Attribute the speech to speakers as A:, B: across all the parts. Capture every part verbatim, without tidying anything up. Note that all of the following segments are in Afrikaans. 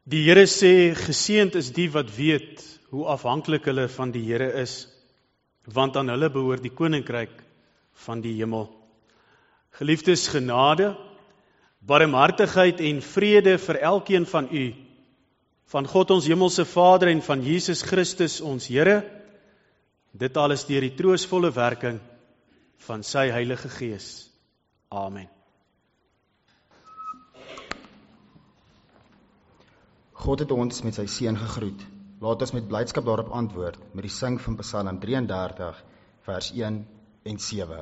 A: Die Here sê, geseënd is die wat weet hoe afhanklik hulle van die Here is, want aan hulle behoort die koninkryk van die hemel. Geliefdes, genade, barmhartigheid en vrede vir elkeen van u, van God ons hemelse Vader en van Jesus Christus ons Here, dit alles deur die troostvolle werking van sy Heilige Gees. Amen.
B: God het ons met sy seun gegroet. Laat ons met blydskap daarop antwoord met die sing van Psalm drieëndertig, vers een en sewe.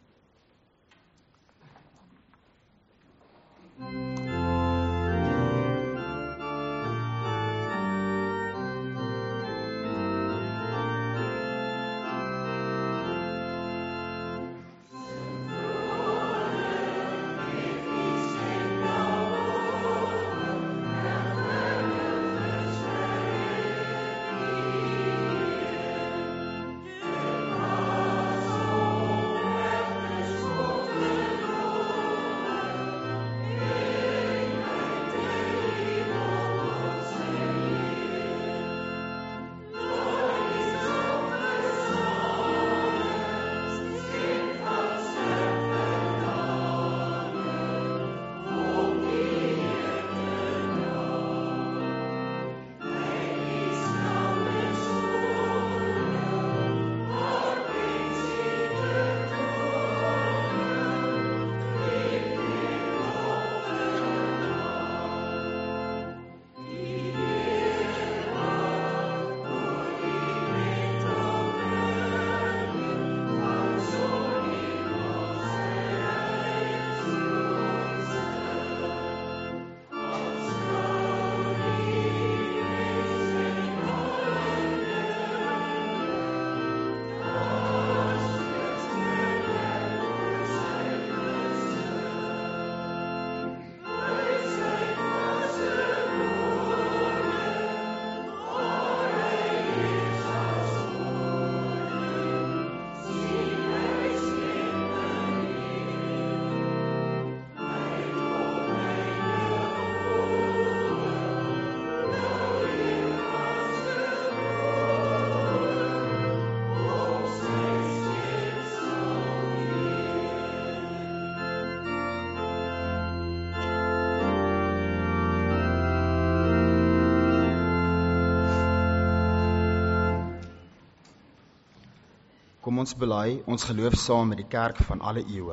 B: Kom ons bely ons geloof saam met die kerk van alle eeue.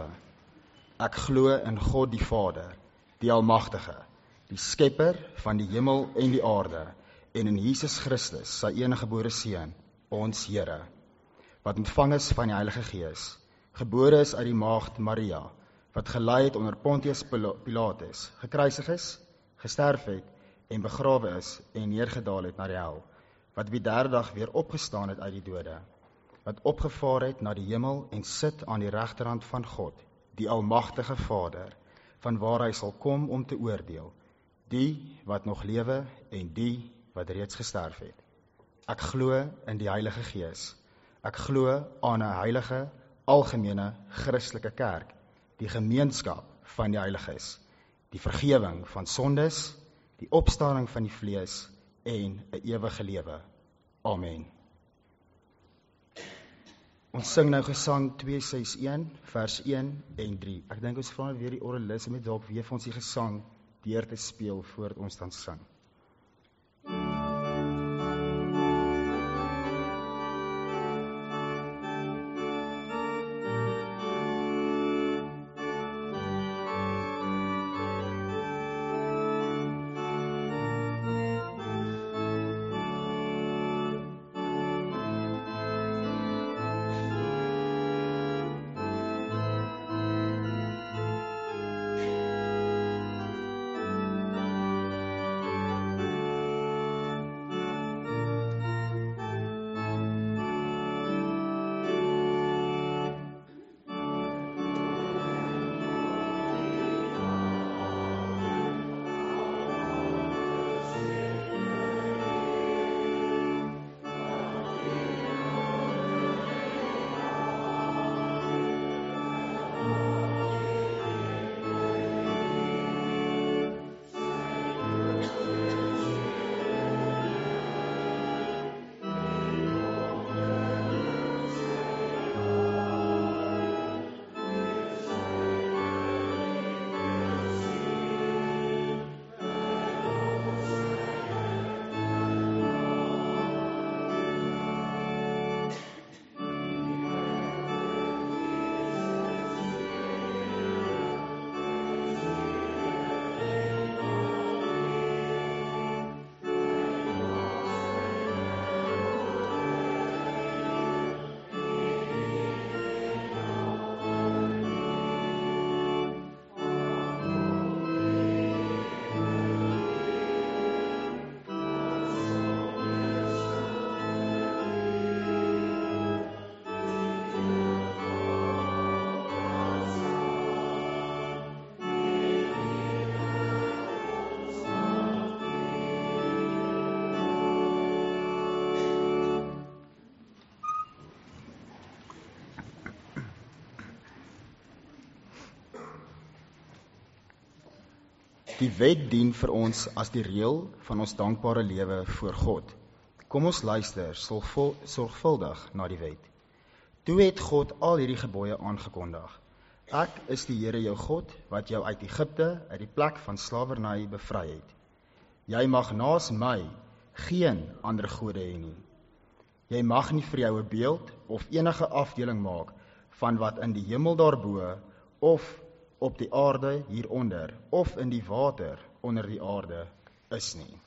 B: Ek glo in God die Vader, die Almagtige, die Skepper van die hemel en die aarde, en in Jesus Christus, sy eniggebore Seun, ons Here, wat ontvang is van die Heilige Gees, gebore is uit die maagd Maria, wat gelei het onder Pontius Pilatus, gekruisig is, gesterf het en begrawe is en neergedaal het na die hel, wat op die derde dag weer opgestaan het uit die dode, wat opgevaar het na die hemel en sit aan die regterhand van God, die Almagtige Vader, van waar hy sal kom om te oordeel, die wat nog lewe en die wat reeds gesterf het. Ek glo in die Heilige Gees. Ek glo aan 'n heilige, algemene, Christelike kerk, die gemeenskap van die heiliges, die vergewing van sondes, die opstanding van die vlees en 'n ewige lewe. Amen. Ons sing nou gesang twee ses een, vers een en drie. Ek dink ons vra net weer die orgelis om net dalk weer vir ons die gesang deur te speel voordat ons dan sing. Die wet dien vir ons as die reël van ons dankbare lewe voor God. Kom ons luister sorgvul- sorgvuldig na die wet. Toe het God al hierdie gebooie aangekondig. Ek is die Here jou God, wat jou uit Egipte, uit die plek van slawerny bevry het. Jy mag naas my geen ander gode hê nie. Jy mag nie vir jou 'n beeld of enige afdeling maak van wat in die hemel daarbo of op die aarde hieronder of in die water onder die aarde is nie.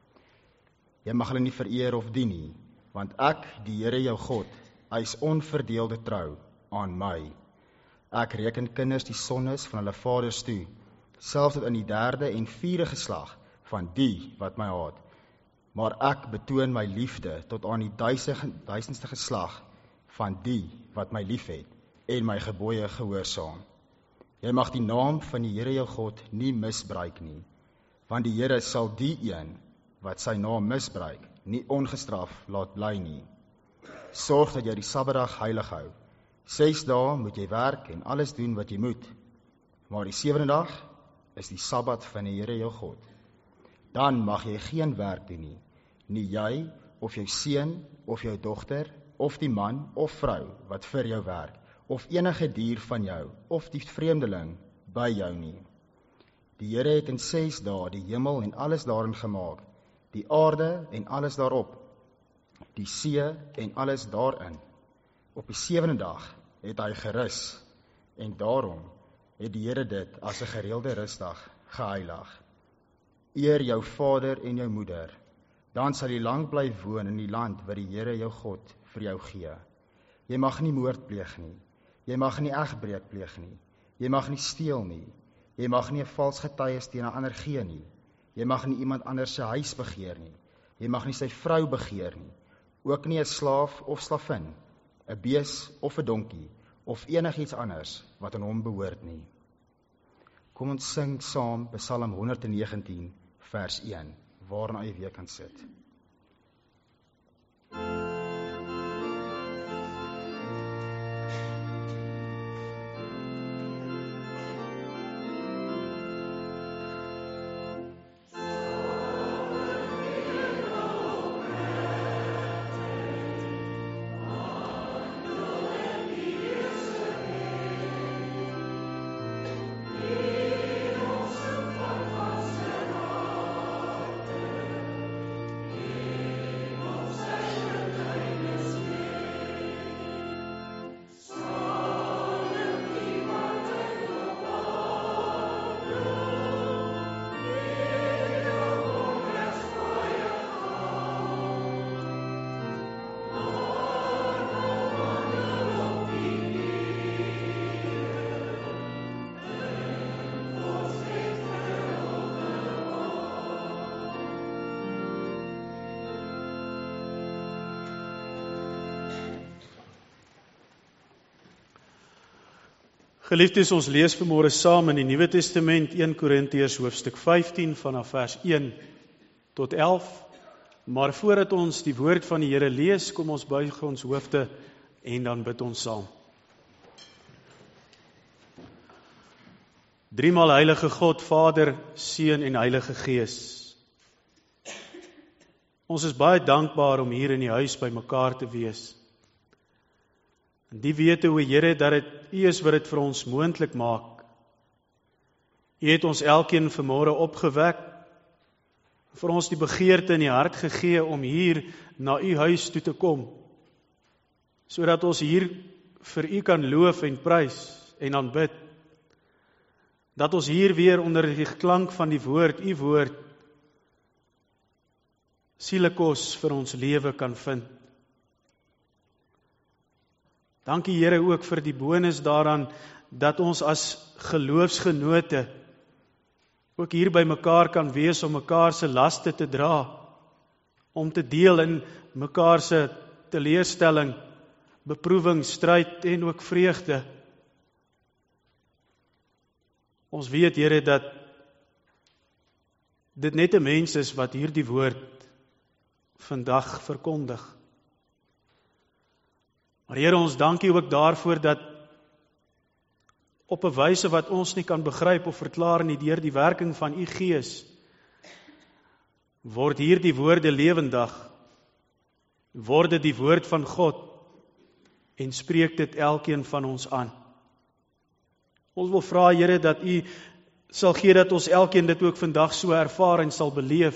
B: Jy mag hulle nie vereer of dien nie, want ek, die Here jou God, eis onverdeelde trou aan my. Ek reken kinders die sondes van hulle vaders toe, selfs tot in die derde en vierde geslag van die wat my haat. Maar ek betoon my liefde tot aan die duisend, duisendste geslag van die wat my liefhet en my gebooie gehoorsaam. Jy mag die naam van die Here jou God nie misbruik nie, want die Here sal die een wat sy naam misbruik, nie ongestraf laat bly nie. Sorg dat jy die Sabbatdag heilig hou. Ses dae moet jy werk en alles doen wat jy moet, maar die sewende dag is die Sabbat van die Here jou God. Dan mag jy geen werk doen nie, nie jy of jou seun of jou dogter of die man of vrou wat vir jou werk, of enige dier van jou of die vreemdeling by jou nie. Die Here het in ses dae die hemel en alles daarin gemaak, die aarde en alles daarop, die see en alles daarin. Op die sewende dag het hy gerus, en daarom het die Here dit as 'n gereelde rusdag geheilig. Eer jou vader en jou moeder, dan sal jy lank bly woon in die land wat die Here jou God vir jou gee. Jy mag nie moord pleeg nie, jy mag nie egbreek pleeg nie, jy mag nie steel nie, jy mag nie 'n vals getuies teen 'n ander gee nie, jy mag nie iemand anders se huis begeer nie, jy mag nie sy vrou begeer nie, ook nie 'n slaaf of slavin, 'n bees of 'n donkie, of enigiets anders wat aan hom behoort nie. Kom ons sing saam Psalm honderd negentien vers een, waarna jy weer kan sit.
A: Geliefdes, ons lees vanmôre saam in die Nuwe Testament eerste Korintiërs hoofstuk vyftien vanaf vers een tot elf. Maar voordat ons die woord van die Here lees, kom ons buig ons hoofde en dan bid ons saam. Driemaal heilige God, Vader, Seun en Heilige Gees. Ons is baie dankbaar om hier in die huis by mekaar te wees. En die wete, o Here, dat dit U is wat dit vir ons moontlik maak. U het ons elkeen vanmôre opgewek, vir ons die begeerte in die hart gegee om hier na U huis toe te kom, sodat ons hier vir U kan loof en prys en aanbid. Dat ons hier weer onder die klank van die woord, U woord, sielekos vir ons lewe kan vind. Dankie Here ook vir die bonus daaraan, dat ons as geloofsgenote ook hier by mekaar kan wees om mekaar se laste te dra, om te deel in mekaar se teleurstelling, beproewing, stryd en ook vreugde. Ons weet, Here, dat dit net 'n mens is wat hierdie woord vandag verkondig. Maar Here, ons dankie ook daarvoor dat op 'n wyse wat ons nie kan begryp of verklaar nie, deur die werking van u Gees, word hierdie woorde lewendig, word dit die woord van God, en spreek dit elkeen van ons aan. Ons wil vra, Here, dat u sal gee dat ons elkeen dit ook vandag so ervaar en sal beleef,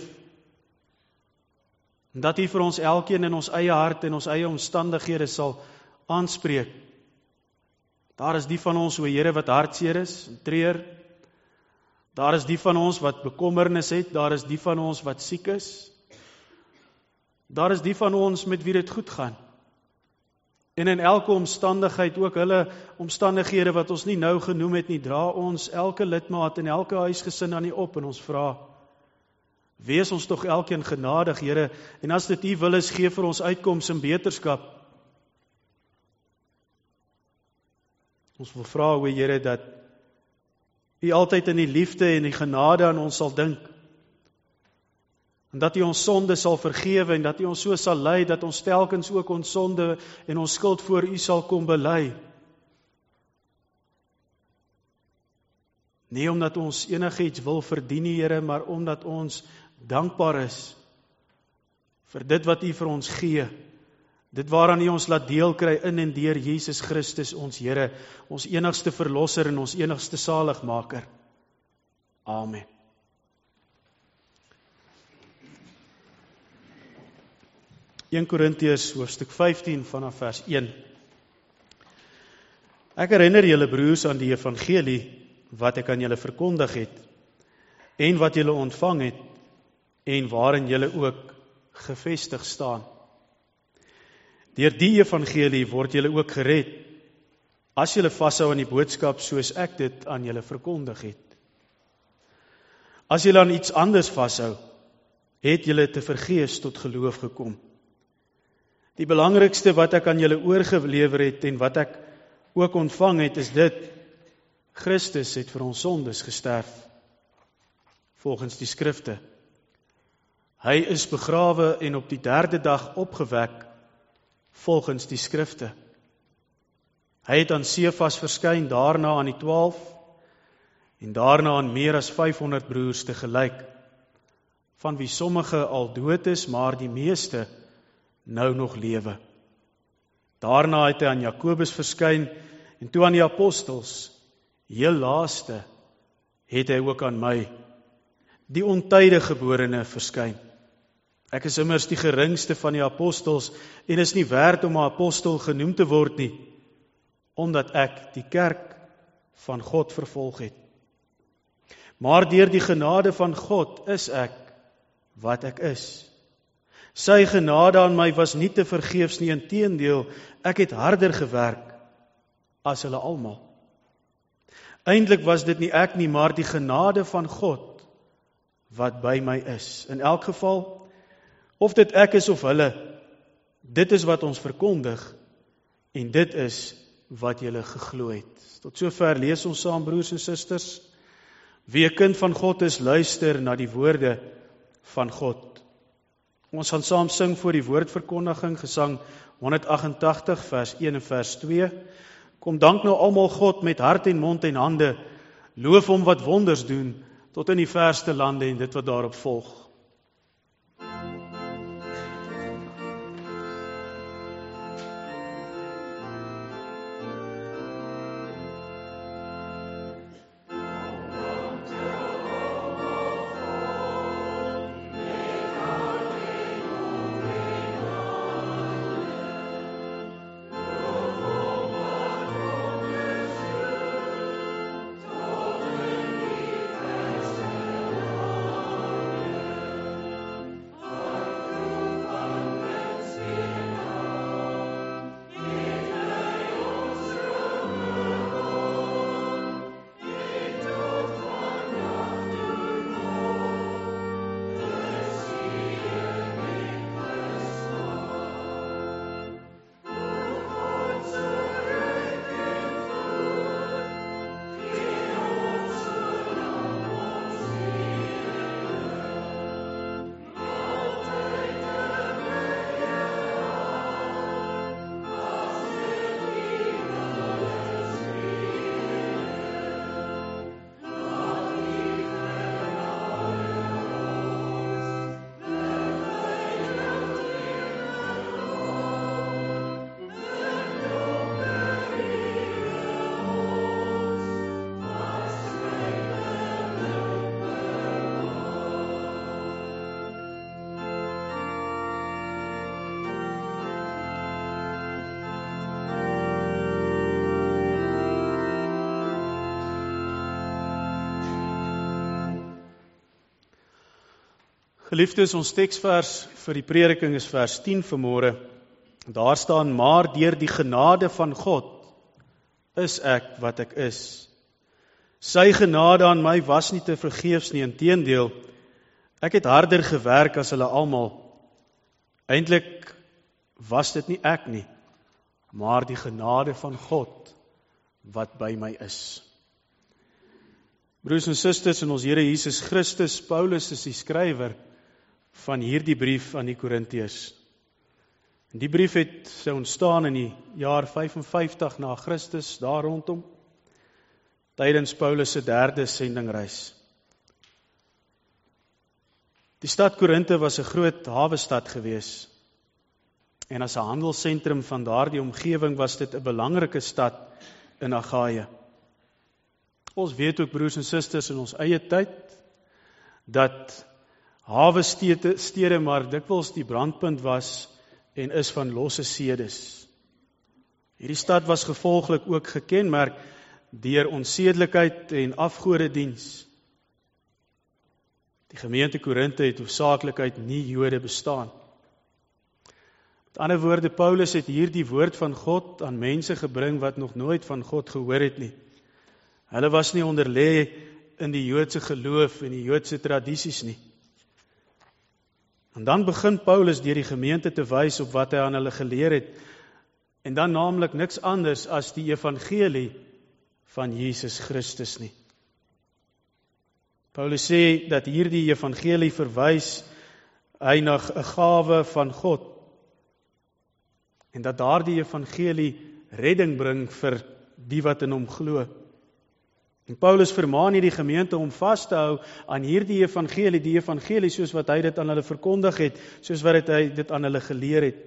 A: en dat u vir ons elkeen in ons eie hart en ons eie omstandighede sal aanspreek. Daar is die van ons, o Here, wat hartseer is en treur. Daar is die van ons wat bekommernis het, daar is die van ons wat siek is. Daar is die van ons met wie dit goed gaan. En in elke omstandigheid, ook hulle omstandighede wat ons nie nou genoem het nie, dra ons elke lidmaat en elke huisgesin aan u op en ons vra, wees ons tog elkeen genadig, Here, en as dit u wil is, gee vir ons uitkoms en beterskap. Ons wil vra, o Here, dat u altyd in die liefde en die genade aan ons sal dink, en dat u ons sonde sal vergewe, en dat u ons so sal lei, dat ons telkens ook ons sonde en ons skuld voor u sal kom bely. Nie omdat ons enigiets wil verdien, Here, maar omdat ons dankbaar is vir dit wat u vir ons gee, dit waaraan u ons laat deel kry in en deur Jesus Christus, ons Here, ons enigste verlosser en ons enigste saligmaker. Amen. Eerste Korintiërs hoofstuk vyftien vanaf vers een. Ek herinner julle broers aan die evangelie wat ek aan julle verkondig het, en wat julle ontvang het, en waarin julle ook gevestig staan. Deur die evangelie word julle ook gered, as julle vashou aan die boodskap soos ek dit aan julle verkondig het. As julle aan iets anders vashou, het julle te vergeefs tot geloof gekom. Die belangrikste wat ek aan julle oorgelewer het en wat ek ook ontvang het, is dit: Christus het vir ons sondes gesterf, volgens die skrifte. Hy is begrawe en op die derde dag opgewek, volgens die skrifte. Hy het aan Sefas verskyn, daarna aan die twaalf, en daarna aan meer as vyfhonderd broers tegelyk, van wie sommige al dood is, maar die meeste nou nog lewe. Daarna het hy aan Jakobus verskyn, en toe aan die apostels. Heel laaste het hy ook aan my, die ontydige geborene, verskyn. Ek is immers die geringste van die apostels, en is nie werd om 'n apostel genoem te word nie, omdat ek die kerk van God vervolg het. Maar deur die genade van God is ek wat ek is. Sy genade aan my was nie te vergeefs nie, inteendeel, ek het harder gewerk as hulle almal. Eintlik was dit nie ek nie, maar die genade van God wat by my is. In elk geval, of dit ek is of hulle, dit is wat ons verkondig, en dit is wat julle geglo het. Tot sover lees ons saam, broers en susters. Wie 'n kind van God is, luister na die woorde van God. Ons gaan saam sing voor die woordverkondiging, gesang honderdagtagtig, vers een en vers twee. Kom dank nou almal God met hart en mond en hande, loof hom wat wonders doen, tot in die verste lande en dit wat daarop volg. Geliefdes, ons teksvers vir die prediking is vers tien vanmôre. Daar staan, maar deur die genade van God is ek wat ek is. Sy genade aan my was nie te vergeefs nie, inteendeel, ek het harder gewerk as hulle almal. Eintlik was dit nie ek nie, maar die genade van God wat by my is. Broers en susters in ons Here Jesus Christus, Paulus is die skrywer van hierdie brief aan die Korintiërs. En die brief het sy ontstaan in die jaar vyfenvyftig na Christus, daar rondom, tydens Paulus se derde sendingreis. Die stad Korinthe was 'n groot hawestad gewees. En as 'n handelsentrum van daardie omgewing was dit 'n belangrike stad in Agaia. Ons weet ook, broers en susters, in ons eie tyd, dat hawestede stede maar dikwels die brandpunt was en is van losse sedes. Hierdie stad was gevolglik ook gekenmerk deur onsedelikheid en afgodediens. Die gemeente Korinthe het hoofsaaklik uit nie-Jode bestaan. Met ander woorde, Paulus het hierdie woord van God aan mense gebring wat nog nooit van God gehoor het nie. Hulle was nie onderlê in die Joodse geloof en die Joodse tradisies nie. En dan begin Paulus deur die gemeente te wys op wat hy aan hulle geleer het, en dan naamlik niks anders as die evangelie van Jesus Christus nie. Paulus sê dat hierdie evangelie verwys hy na 'n gawe van God, en dat daardie evangelie redding bring vir die wat in hom glo. En Paulus vermaan hierdie gemeente om vas te hou aan hierdie evangelie, die evangelie soos wat hy dit aan hulle verkondig het, soos wat hy dit aan hulle geleer het.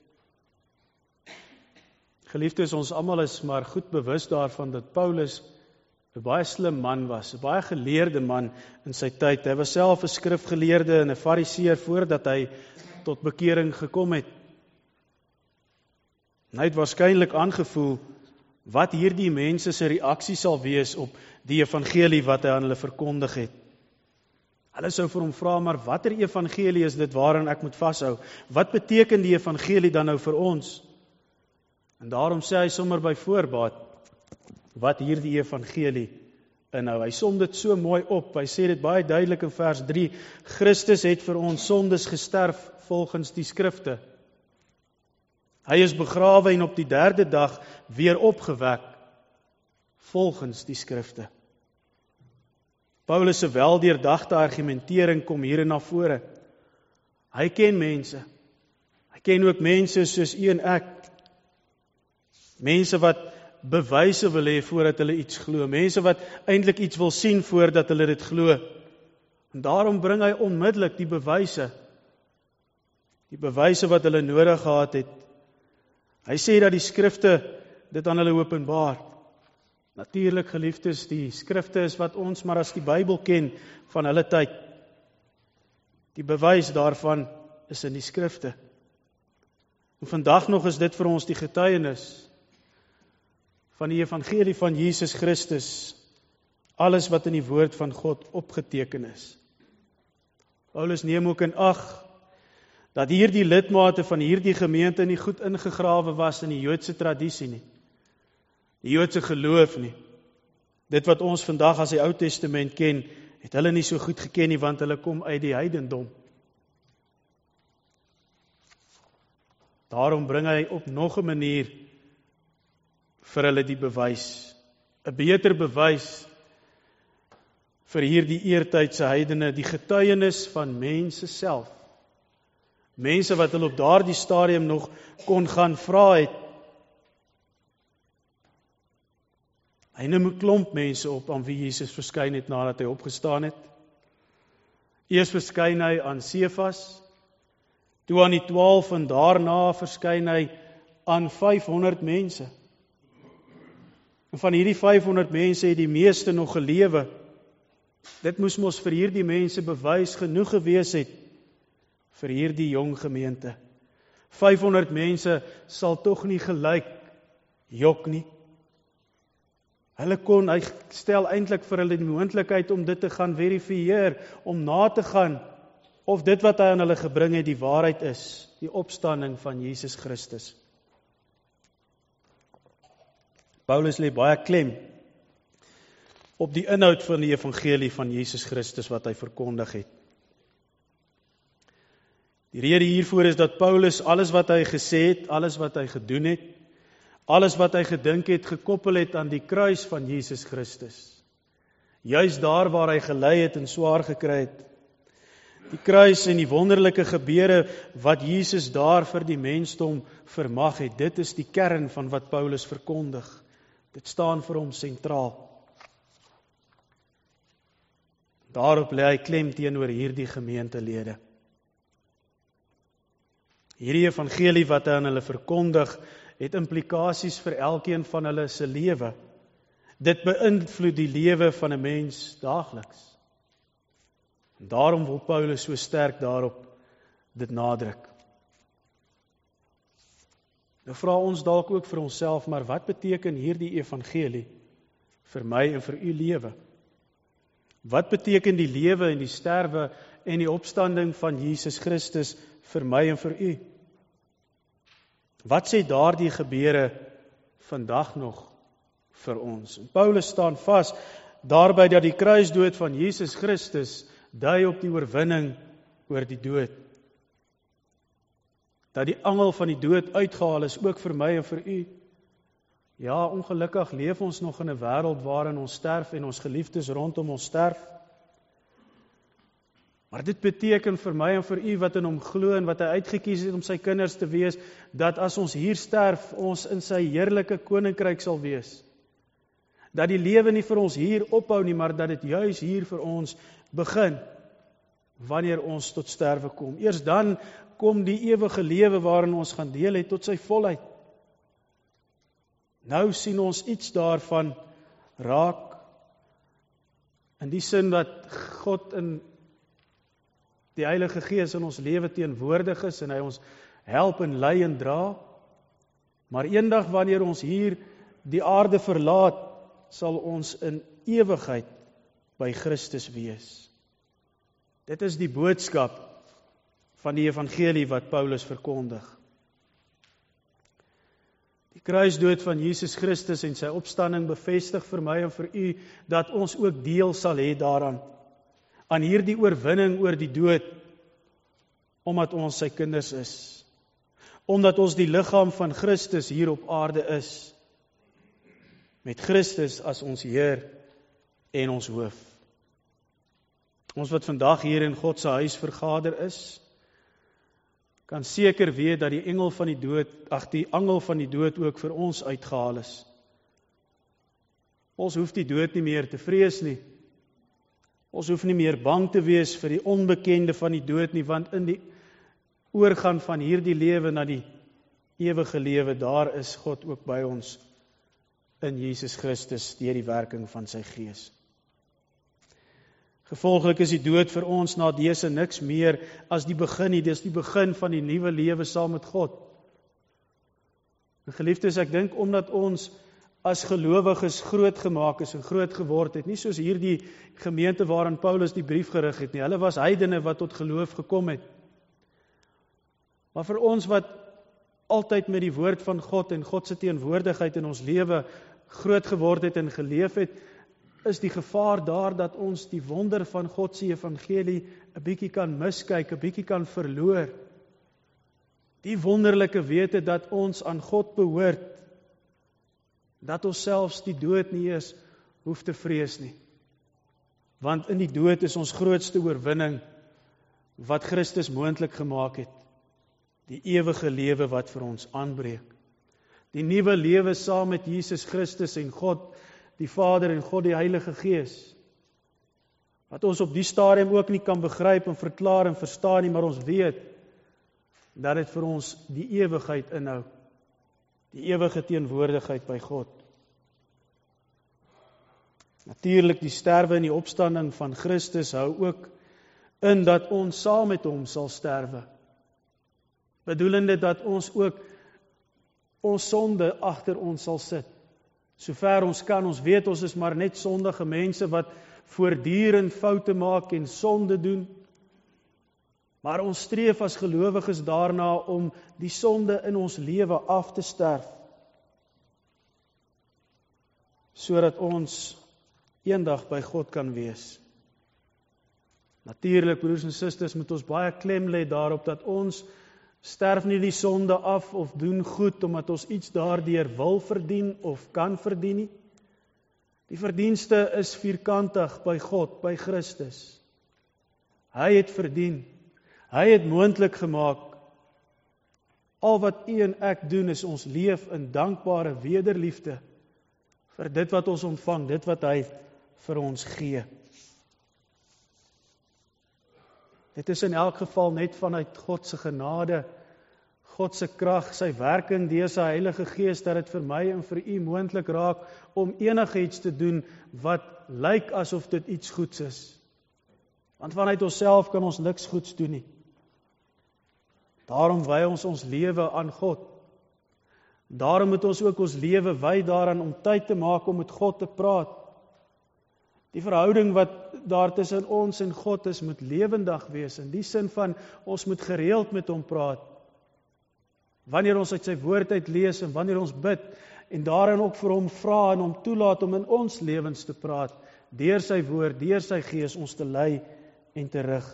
A: Geliefdes, ons almal is maar goed bewus daarvan dat Paulus 'n baie slim man was, 'n baie geleerde man in sy tyd. Hy was self 'n skrifgeleerde en 'n fariseer voordat hy tot bekering gekom het. En hy het waarskynlik aangevoel wat hierdie mense se reaksie sal wees op die evangelie wat hy aan hulle verkondig het. Hulle sou vir hom vra, maar watter evangelie is dit waaraan ek moet vashou? Wat beteken die evangelie dan nou vir ons? En daarom sê hy sommer by voorbaat wat hierdie evangelie inhou. Hy som dit so mooi op. Hy sê dit baie duidelik in vers drie. Christus het vir ons sondes gesterf volgens die skrifte. Hy is begrawe en op die derde dag weer opgewek volgens die skrifte. Paulus se weldeurdagte argumentering kom hier na vore. Hy ken mense. Hy ken ook mense soos u en ek. Mense wat bewyse wil hê voordat hulle iets glo. Mense wat eintlik iets wil sien voordat hulle dit glo. En daarom bring hy onmiddellik die bewyse. Die bewyse wat hulle nodig gehad het. Hy sê dat die skrifte dit aan hulle openbaar. Natuurlik, geliefdes, die skrifte is wat ons maar as die Bybel ken van hulle tyd. Die bewys daarvan is in die skrifte. En vandag nog is dit vir ons die getuienis van die evangelie van Jesus Christus, alles wat in die woord van God opgeteken is. Paulus neem ook in ag dat hierdie lidmate van hierdie gemeente nie goed ingegrawe was in die Joodse tradisie nie, die Joodse geloof nie. Dit wat ons vandag as die Ou Testament ken, het hulle nie so goed geken nie, want hulle kom uit die heidendom. Daarom bring hy op nog 'n manier vir hulle die bewys, 'n beter bewys vir hierdie eertydse heidene, die getuienis van mense self. Mense wat hulle op daardie stadium nog kon gaan vra het. Hy neem 'n klomp mense op aan wie Jesus verskyn het nadat hy opgestaan het. Eers verskyn hy aan Sefas, toe aan die twaalf en daarna verskyn hy aan vyfhonderd mense. En van hierdie vyfhonderd mense het die meeste nog gelewe. Dit moes mos vir hierdie mense bewys genoeg gewees het vir hierdie jong gemeente. vyfhonderd mense sal tog nie gelyk jok nie. Hulle kon, hy stel eintlik vir hulle die moontlikheid om dit te gaan verifieer, om na te gaan of dit wat hy aan hulle gebring het die waarheid is, die opstanding van Jesus Christus. Paulus lê baie klem op die inhoud van die evangelie van Jesus Christus wat hy verkondig het. Die rede hiervoor is dat Paulus alles wat hy gesê het, alles wat hy gedoen het, alles wat hy gedink het, gekoppel het aan die kruis van Jesus Christus. Juis daar waar hy gelei het en swaar gekry het. Die kruis en die wonderlike gebeure wat Jesus daar vir die mensdom vermag het, dit is die kern van wat Paulus verkondig. Dit staan vir hom sentraal. Daarop lê hy klem teenoor hierdie gemeentelede. Hierdie evangelie wat hy aan hulle verkondig, het implikasies vir elkeen van hulle se lewe. Dit beïnvloed die lewe van 'n mens daagliks. En daarom wil Paulus so sterk daarop dit nadruk. Nou vra ons dalk ook vir onsself, maar wat beteken hierdie evangelie vir my en vir u lewe? Wat beteken die lewe en die sterwe en die opstanding van Jesus Christus vir my en vir u? Wat sê daardie gebeure vandag nog vir ons? En Paulus staan vas daarby dat die kruisdood van Jesus Christus dui op die oorwinning oor die dood. Dat die angel van die dood uitgehaal is, ook vir my en vir u. Ja, ongelukkig leef ons nog in 'n wêreld waarin ons sterf en ons geliefdes rondom ons sterf. Maar dit beteken vir my en vir u wat in hom glo en wat hy uitgekies het om sy kinders te wees, dat as ons hier sterf, ons in sy heerlike koninkryk sal wees. Dat die lewe nie vir ons hier ophou nie, maar dat dit juis hier vir ons begin, wanneer ons tot sterwe kom. Eers dan kom die ewige lewe waarin ons gaan deel het tot sy volheid. Nou sien ons iets daarvan raak, in die sin dat God in die Heilige Gees in ons lewe teenwoordig is en hy ons help en lei en dra. Maar eendag wanneer ons hier die aarde verlaat, sal ons in ewigheid by Christus wees. Dit is die boodskap van die evangelie wat Paulus verkondig. Die kruisdood van Jesus Christus en sy opstanding bevestig vir my en vir u dat ons ook deel sal hê daaraan, aan hierdie oorwinning oor die dood, omdat ons sy kinders is, omdat ons die liggaam van Christus hier op aarde is, met Christus as ons Heer en ons hoof. Ons wat vandag hier in God se huis vergader is, kan seker weet dat die engel van die dood, ag die angel van die dood ook vir ons uitgehaal is. Ons hoef die dood nie meer te vrees nie. Ons hoef nie meer bang te wees vir die onbekende van die dood nie, want in die oorgaan van hierdie lewe na die ewige lewe, daar is God ook by ons in Jesus Christus deur die werking van sy Gees. Gevolglik is die dood vir ons na dese niks meer as die begin nie, dis die begin van die nuwe lewe saam met God. En geliefdes, ek dink omdat ons as gelowiges groot gemaak is en groot geword het, nie soos hierdie gemeente waarin Paulus die brief gerig het nie, hulle was heidene wat tot geloof gekom het. Maar vir ons wat altyd met die woord van God en God se teenwoordigheid in ons lewe groot geword het en geleef het, is die gevaar daar dat ons die wonder van God se evangelie 'n bietjie kan miskyk, 'n bietjie kan verloor. Die wonderlike wete dat ons aan God behoort, dat ons selfs die dood nie eens hoef te vrees nie. Want in die dood is ons grootste oorwinning wat Christus moontlik gemaak het. Die ewige lewe wat vir ons aanbreek. Die nuwe lewe saam met Jesus Christus en God, die Vader en God die Heilige Gees. Wat ons op die stadium ook nie kan begryp en verklaar en verstaan nie, maar ons weet dat dit vir ons die ewigheid inhou. Die ewige teenwoordigheid by God. Natuurlik die sterwe en die opstanding van Christus hou ook in dat ons saam met hom sal sterwe. Bedoelende dat ons ook ons sonde agter ons sal sit. Sover ons kan, ons weet ons is maar net sondige mense wat voortdurend foute maak en sonde doen. Maar ons streef as gelowiges daarna om die sonde in ons lewe af te sterf, sodat ons eendag by God kan wees. Natuurlik, broers en susters, moet ons baie klem lê daarop dat ons sterf nie die sonde af of doen goed omdat ons iets daardeur wil verdien of kan verdien nie. Die verdienste is vierkantig by God, by Christus. Hy het verdien. Hy het moontlik gemaak. Al wat u en ek doen is ons leef in dankbare wederliefde vir dit wat ons ontvang, dit wat hy vir ons gee. Dit is in elk geval net vanuit God se genade, God se krag, sy werking deur sy Heilige Gees, dat dit vir my en vir u moontlik raak om enigiets te doen wat lyk asof dit iets goeds is. Want vanuit onsself kan ons niks goeds doen nie. Daarom wy ons ons lewe aan God. Daarom moet ons ook ons lewe wy daaraan om tyd te maak om met God te praat. Die verhouding wat daar tussen ons en God is, moet lewendig wees, in die sin van, ons moet gereeld met hom praat. Wanneer ons uit sy woord uit lees, en wanneer ons bid, en daarin ook vir hom vra, en hom toelaat om in ons lewens te praat, deur sy woord, deur sy gees, ons te lei en te rig.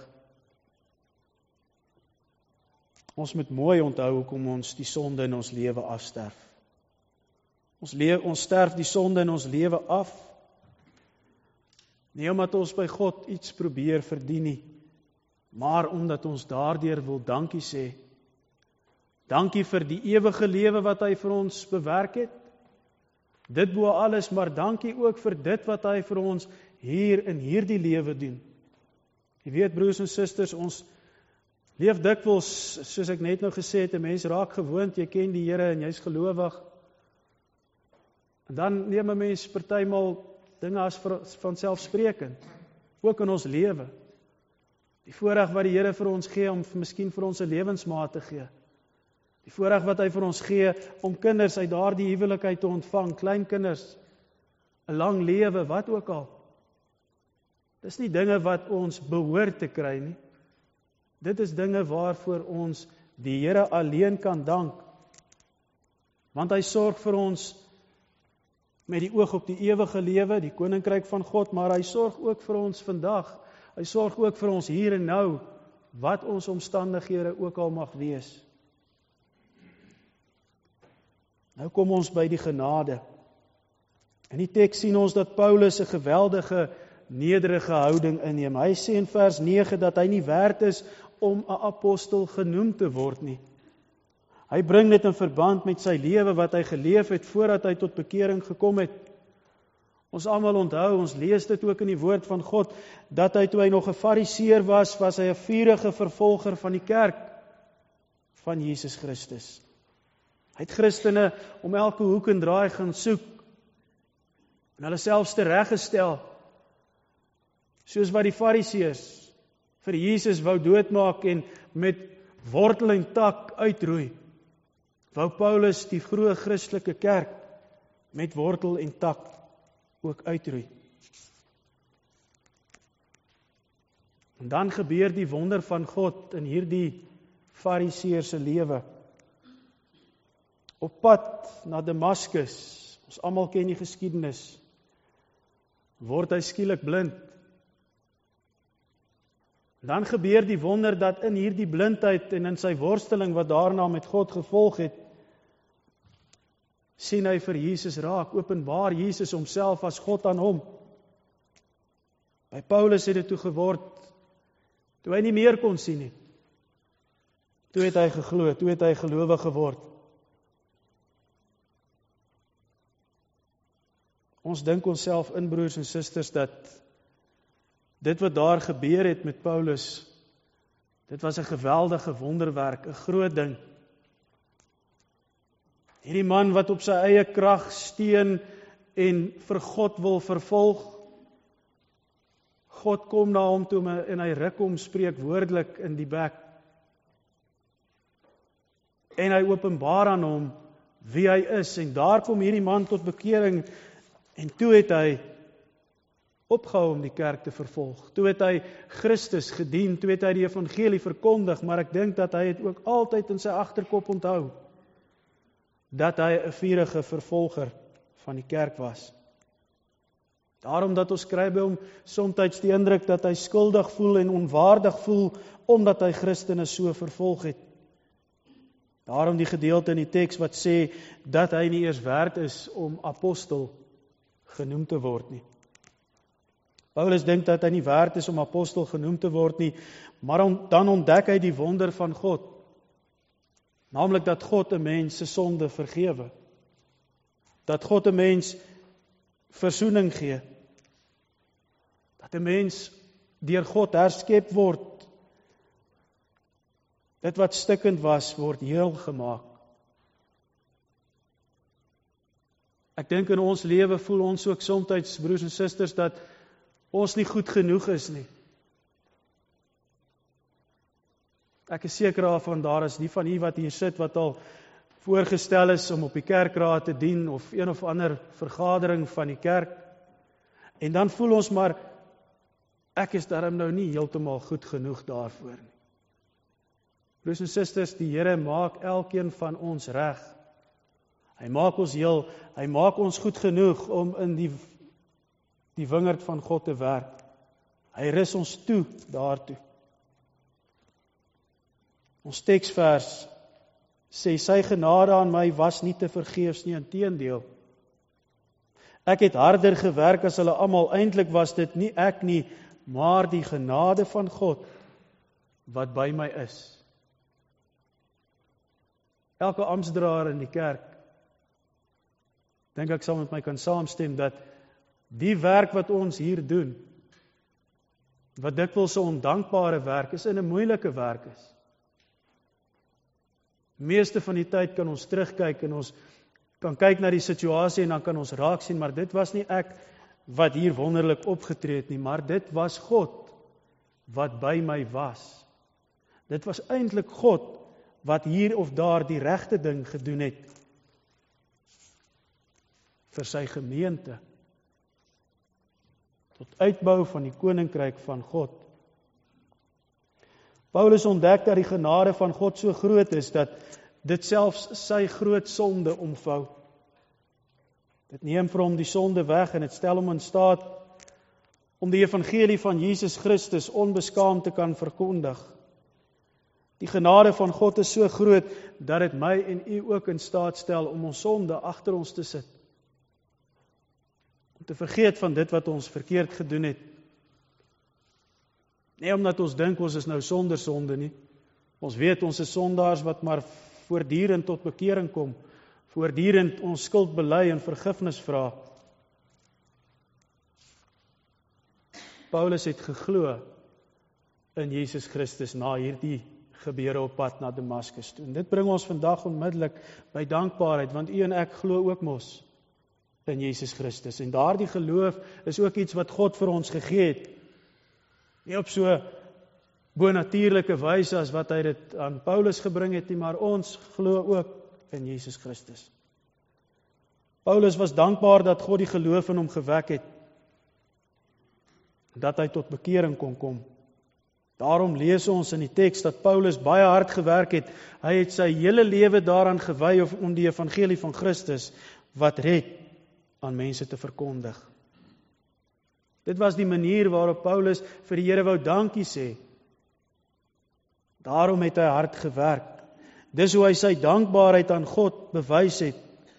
A: Ons moet mooi onthou hoekom ons die sonde in ons lewe afsterf. Ons, lewe, ons sterf die sonde in ons lewe af, nie omdat ons by God iets probeer verdien nie, maar omdat ons daardeur wil dankie sê. Dankie vir die ewige lewe wat hy vir ons bewerk het. Dit bo alles, maar dankie ook vir dit wat hy vir ons hier in hierdie lewe doen. Jy weet, broers en susters, ons leef dikwels, soos ek net nou gesê het, 'n mens raak gewoond, jy ken die Here en jy's gelowig. En dan neem 'n mens partymal dinge as vanselfsprekend, ook in ons lewe. Die voorreg wat die Here vir ons gee, om miskien vir ons 'n lewensmaat te gee. Die voorreg wat hy vir ons gee, om kinders uit daardie huwelikheid te ontvang, klein kinders, 'n lang lewe, wat ook al. Dis nie dinge wat ons behoort te kry nie. Dit is dinge waarvoor ons die Here alleen kan dank. Want hy sorg vir ons met die oog op die ewige lewe, die koninkryk van God, maar hy sorg ook vir ons vandag. Hy sorg ook vir ons hier en nou, wat ons omstandighede ook al mag wees. Nou kom ons by die genade. In die teks sien ons dat Paulus 'n geweldige nederige houding inneem. Hy sê in vers nege dat hy nie werd is om 'n apostel genoem te word nie. Hy bring dit in verband met sy lewe wat hy geleef het voordat hy tot bekering gekom het. Ons almal onthou, ons lees dit ook in die woord van God, dat hy toe hy nog 'n fariseer was, was hy 'n vurige vervolger van die kerk van Jesus Christus. Hy het Christene om elke hoek en draai gaan soek en hulle selfs tereggestel, soos wat die fariseërs vir Jesus wou doodmaak en met wortel en tak uitroei. Wou Paulus die vroeë Christelike kerk met wortel en tak ook uitroei. En dan gebeur die wonder van God in hierdie fariseër se lewe. Op pad na Damaskus, ons almal ken die geskiedenis, word hy skielik blind. Dan gebeur die wonder dat in hierdie blindheid en in sy worsteling wat daarna met God gevolg het, sien hy vir Jesus raak, openbaar Jesus homself as God aan hom. By Paulus het dit toe geword, toe hy nie meer kon sien nie. Toe het hy geglo, toe het hy gelowig geword. Ons dink onsself in, broers en susters, dat dit wat daar gebeur het met Paulus, dit was 'n geweldige wonderwerk, 'n groot ding. Hierdie man wat op sy eie krag steun en vir God wil vervolg, God kom na hom toe en hy ruk hom spreekwoordelik in die bek. En hy openbaar aan hom wie hy is, en daar kom hierdie man tot bekering, en toe het hy opgehou om die kerk te vervolg. Toe het hy Christus gedien, toe het hy die evangelie verkondig, maar ek dink dat hy het ook altyd in sy agterkop onthou, dat hy 'n vurige vervolger van die kerk was. Daarom dat ons kry by hom soms die indruk dat hy skuldig voel en onwaardig voel, omdat hy Christene so vervolg het. Daarom die gedeelte in die teks wat sê, dat hy nie eers werd is om apostel genoem te word nie. Paulus dink dat hy nie werd is om apostel genoem te word nie, maar on, dan ontdek hy die wonder van God. Naamlik dat God 'n mens se sonde vergewe. Dat God 'n mens versoening gee. Dat 'n mens deur God herskep word. Dit wat stikkend was, word heel gemaak. Ek dink in ons lewe voel ons ook soms, broers en susters, dat ons nie goed genoeg is nie. Ek is seker daarvan, daar is die van u wat hier sit, wat al voorgestel is om op die kerkraad te dien, of een of ander vergadering van die kerk. En dan voel ons maar, ek is daarom nou nie heeltemal goed genoeg daarvoor nie. Broers en susters, die Here maak elkeen van ons reg. Hy maak ons heel, hy maak ons goed genoeg om in die, die wingerd van God te werk. Hy rus ons toe daartoe. Ons teksvers sê, sy genade aan my was nie te vergeefs nie, inteendeel. Ek het harder gewerk as hulle almal, eintlik was dit nie ek nie, maar die genade van God wat by my is. Elke amptsdraer in die kerk, dink ek sal met my kan saamstem, dat die werk wat ons hier doen, wat dikwels 'n ondankbare werk is, en 'n moeilike werk is. Meeste van die tyd kan ons terugkyk en ons kan kyk na die situasie en dan kan ons raak sien, maar dit was nie ek wat hier wonderlik opgetree het nie, maar dit was God wat by my was. Dit was eintlik God wat hier of daar die regte ding gedoen het vir sy gemeente, tot uitbou van die koninkryk van God. Paulus ontdek dat die genade van God so groot is, dat dit selfs sy groot sonde omvou. Dit neem vir hom die sonde weg en dit stel hom in staat om die evangelie van Jesus Christus onbeskaamd te kan verkondig. Die genade van God is so groot, dat dit my en u ook in staat stel om ons sonde agter ons te sit. Om te vergeet van dit wat ons verkeerd gedoen het. Nie omdat ons dink ons is nou sonder sonde nie. Ons weet ons is sondaars wat maar voortdurend tot bekering kom, voortdurend ons skuld bely en vergifnis vra. Paulus het geglo in Jesus Christus na hierdie gebeure op pad na Damaskus toe. En dit bring ons vandag onmiddellik by dankbaarheid, want u en ek glo ook mos in Jesus Christus. En daardie geloof is ook iets wat God vir ons gegee het. Nie op so bonatuurlike wyse as wat hy dit aan Paulus gebring het nie, maar ons glo ook in Jesus Christus. Paulus was dankbaar dat God die geloof in hom gewek het, dat hy tot bekering kon kom. Daarom lees ons in die teks dat Paulus baie hard gewerk het. Hy het sy hele lewe daaraan gewy om die evangelie van Christus wat red aan mense te verkondig. Dit was die manier waarop Paulus vir die Here wou dankie sê. Daarom het hy hard gewerk. Dis hoe hy sy dankbaarheid aan God bewys het.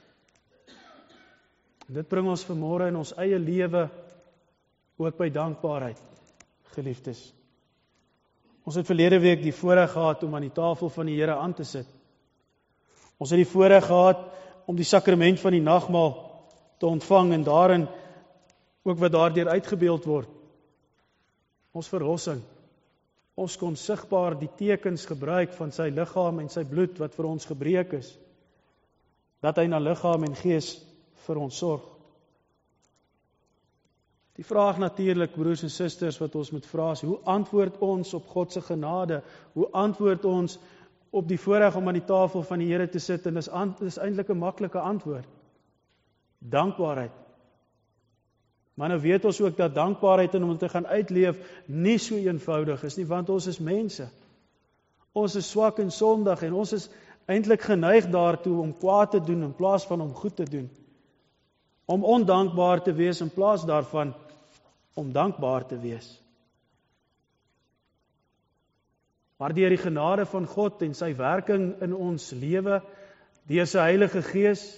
A: Dit bring ons vanmôre in ons eie lewe ook by dankbaarheid, geliefdes. Ons het verlede week die voorreg gehad om aan die tafel van die Here aan te sit. Ons het die voorreg gehad om die sakrament van die nagmaal te ontvang en daarin ook wat daardeur uitgebeeld word. Ons verlossing. Ons kon sigbaar die tekens gebruik van sy liggaam en sy bloed wat vir ons gebreek is. Dat hy na liggaam en gees vir ons sorg. Die vraag natuurlik, broers en susters, wat ons moet vra is, hoe antwoord ons op God se genade? Hoe antwoord ons op die voorreg om aan die tafel van die Here te sit? En dis, dis eintlik 'n maklike antwoord. Dankbaarheid. Maar nou weet ons ook dat dankbaarheid en om te gaan uitleef nie so eenvoudig is nie, want ons is mense. Ons is swak en sondig en ons is eintlik geneig daartoe om kwaad te doen in plaas van om goed te doen. Om ondankbaar te wees in plaas daarvan om dankbaar te wees. Maar deur die genade van God en sy werking in ons lewe, deur sy Heilige Gees,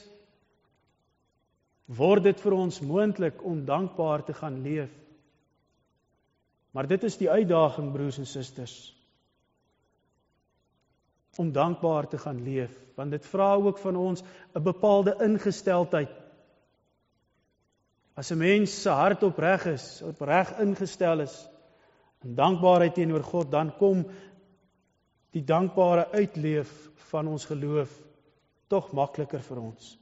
A: word dit vir ons moontlik om dankbaar te gaan leef. Maar dit is die uitdaging, broers en susters, om dankbaar te gaan leef, want dit vra ook van ons 'n bepaalde ingesteldheid. As 'n mens se hart opreg is, opreg ingestel is, in dankbaarheid teenoor God, dan kom die dankbare uitleef van ons geloof tog makliker vir ons.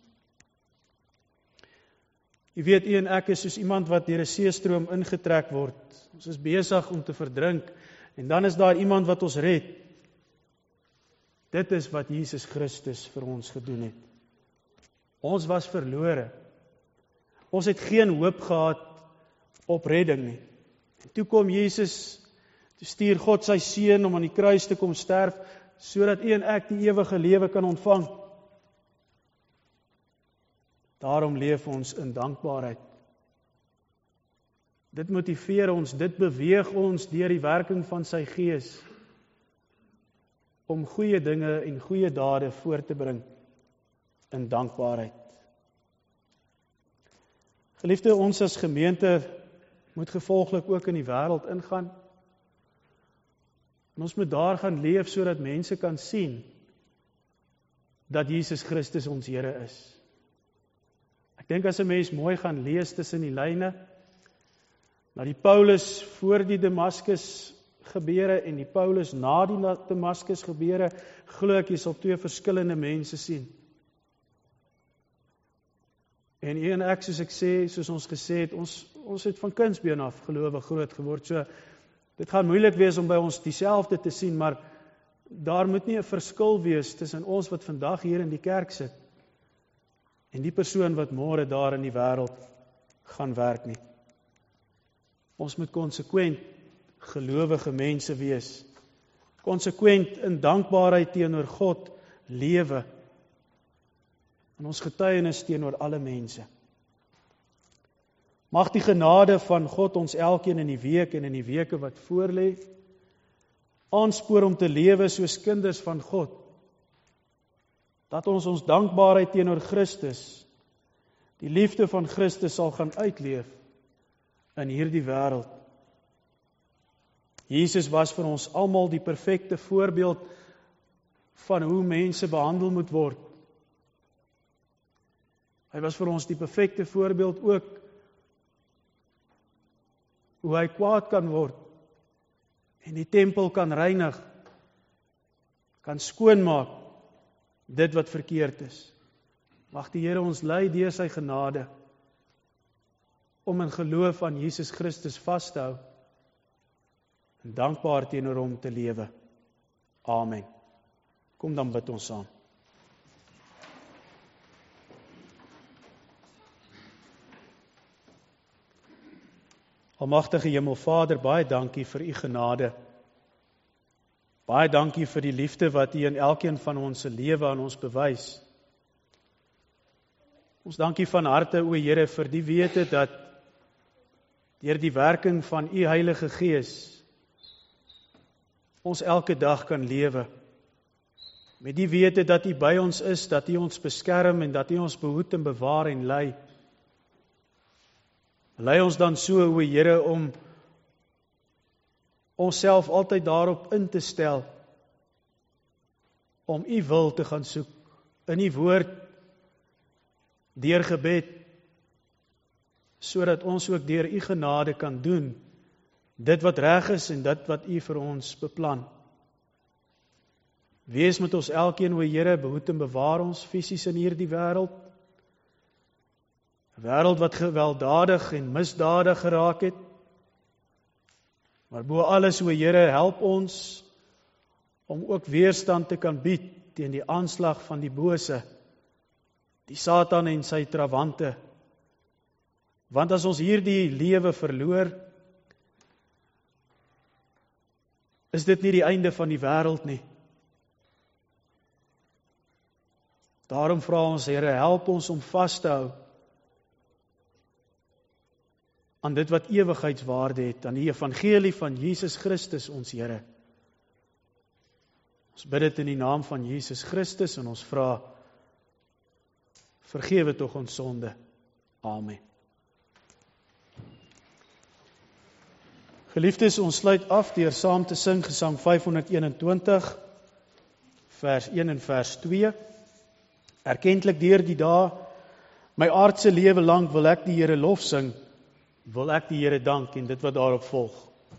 A: Jy weet, u en ek is soos iemand wat deur 'n seestroom ingetrek word. Ons is besig om te verdrink, en dan is daar iemand wat ons red. Dit is wat Jesus Christus vir ons gedoen het. Ons was verlore. Ons het geen hoop gehad op redding nie. En toe kom Jesus, toe stuur God sy seun om aan die kruis te kom sterf, sodat u en ek die ewige lewe kan ontvang. Daarom leef ons in dankbaarheid. Dit motiveer ons, dit beweeg ons deur die werking van sy Gees, om goeie dinge en goeie dade voor te bring in dankbaarheid. Geliefde, ons as gemeente moet gevolglik ook in die wêreld ingaan. En ons moet daar gaan leef sodat mense kan sien dat Jesus Christus ons Here is. Ek dink as 'n mens mooi gaan lees tussen die lyne, na die Paulus voor die Damaskus gebeure en die Paulus na die Damaskus gebeure, glo ek jy sal twee verskillende mense sien. En u en ek, soos ek sê, soos ons gesê het, ons, ons het van kindsbeen af gelowig groot geword, so dit gaan moeilik wees om by ons dieselfde te sien, maar daar moet nie 'n verskil wees tussen ons wat vandag hier in die kerk sit, en die persoon wat môre daar in die wêreld gaan werk nie. Ons moet konsekwent gelowige mense wees, konsekwent in dankbaarheid teenoor God lewe, en ons getuienis teenoor alle mense. Mag die genade van God ons elkeen in die week en in die weke wat voorlê, aanspoor om te lewe soos kinders van God, dat ons ons dankbaarheid teenoor Christus, die liefde van Christus sal gaan uitleef in hierdie wêreld. Jesus was vir ons almal die perfekte voorbeeld van hoe mense behandel moet word. Hy was vir ons die perfekte voorbeeld ook hoe hy kwaad kan word en die tempel kan reinig, kan skoonmaak dit wat verkeerd is. Mag die Here ons lei deur sy genade om in geloof aan Jesus Christus vas te hou en dankbaar teenoor hom te lewe. Amen. Kom dan bid ons saam. Almagtige Hemelvader, baie dankie vir u genade. Baie dankie vir die liefde wat u in elkeen van ons se lewe aan ons bewys. Ons dankie van harte, o Here, vir die wete dat deur die werking van u Heilige Gees ons elke dag kan lewe. Met die wete dat u by ons is, dat u ons beskerm en dat u ons behoed en bewaar en lei. Lei ons dan so, o Here, om onsself altyd daarop in te stel, om u wil te gaan soek, in u woord, deur gebed, sodat ons ook deur u genade kan doen, dit wat reg is en dit wat u vir ons beplan. Wees met ons elkeen, o Here, behoed en bewaar ons fisies in hierdie wêreld, 'n wêreld wat gewelddadig en misdadig geraak het, maar bo alles, o Here, help ons om ook weerstand te kan bied teen die aanslag van die bose, die Satan en sy trawante, Want as ons hierdie lewe verloor, is dit nie die einde van die wêreld nie. Daarom vra ons, Here, help ons om vas te hou aan dit wat ewigheidswaarde het, aan die evangelie van Jesus Christus, ons Here. Ons bid dit in die naam van Jesus Christus en ons vra, vergewe tog ons sonde. Amen. Geliefdes, ons sluit af deur saam te sing Gesang vyf honderd eenentwintig, vers een en vers twee. Erkentlik deur die dae, my aardse lewe lank wil ek die Here lof sing, wil ek die Here dank en dit wat daarop volg.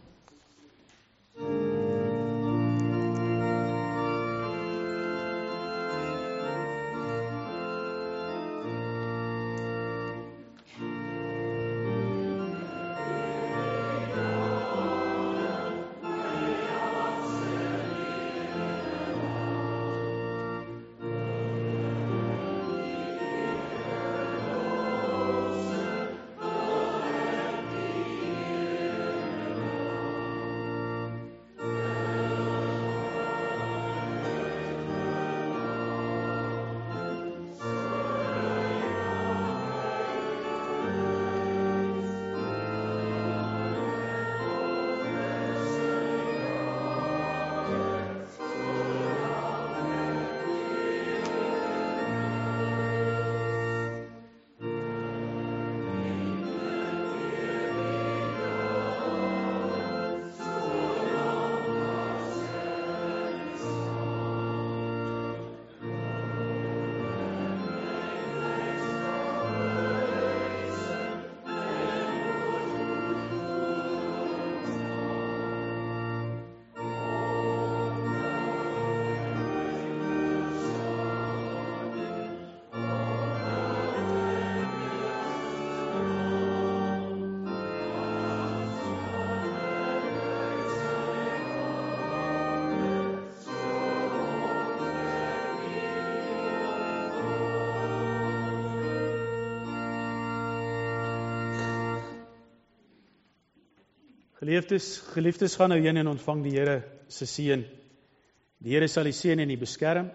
A: Geliefdes, geliefdes gaan nou heen en ontvang die Here se seën. Die Here sal die seën en die beskerm.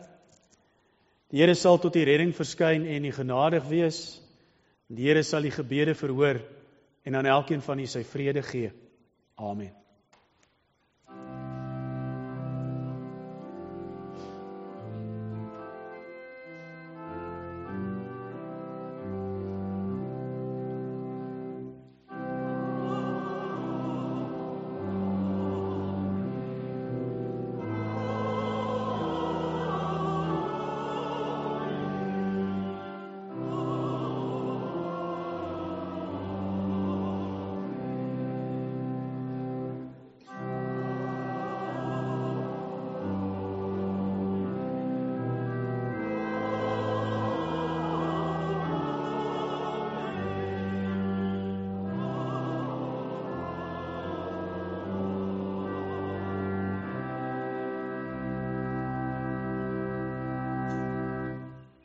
A: Die Here sal tot die redding verskyn en die genadig wees. Die Here sal die gebede verhoor en aan elkeen van u sy vrede gee. Amen.